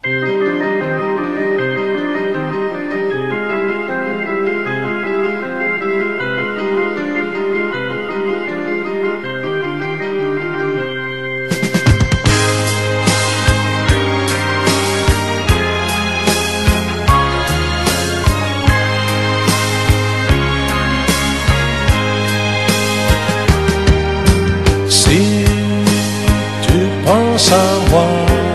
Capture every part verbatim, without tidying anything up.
Si tu penses à moi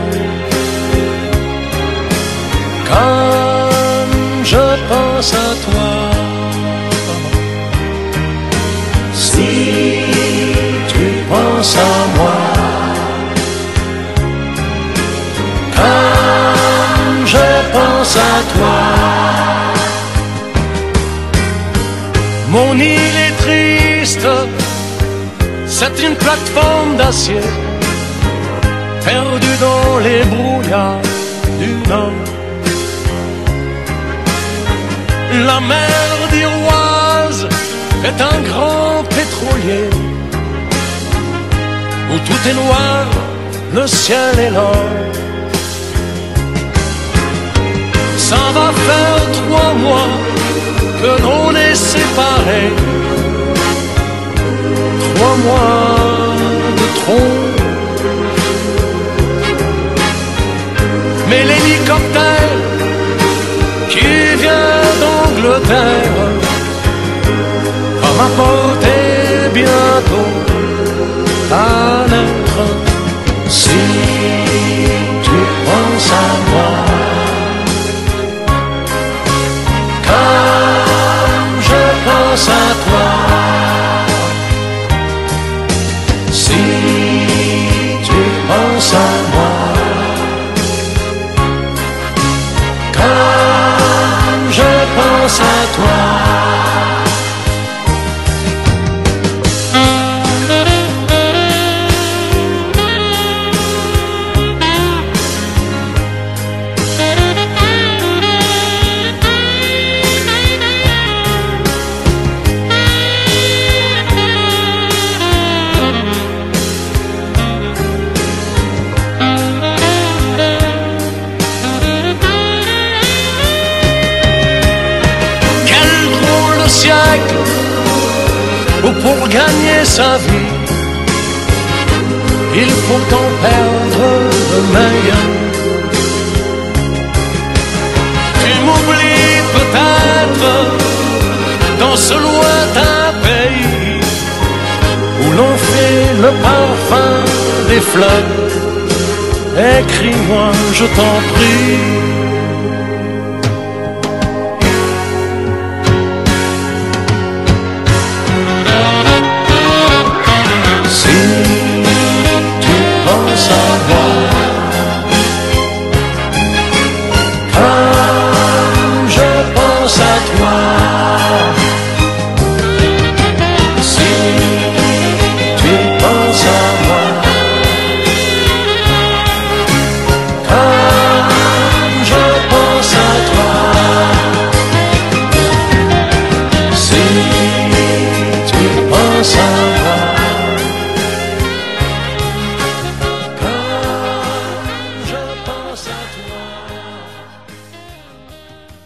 comme je pense à toi, si tu penses à moi comme je pense à toi, mon île est triste. C'est une plateforme d'acier perdue dans les brouillards du Nord. La mer d'Iroise est un grand pétrolier où tout est noir, le ciel est l'or. Ça va faire trois mois que l'on est séparés. Trois mois de trop. Mais l'hélicoptère qui vient d'Angleterre va m'apporter bientôt ta lettre. Si tu penses à moi comme je pense à toi, si tu penses à moi comme je pense à toi, où pour gagner sa vie, il faut en perdre le meilleur. Tu m'oublies peut-être dans ce lointain pays où l'on fait le parfum des fleurs. Écris-moi, je t'en prie. Sun.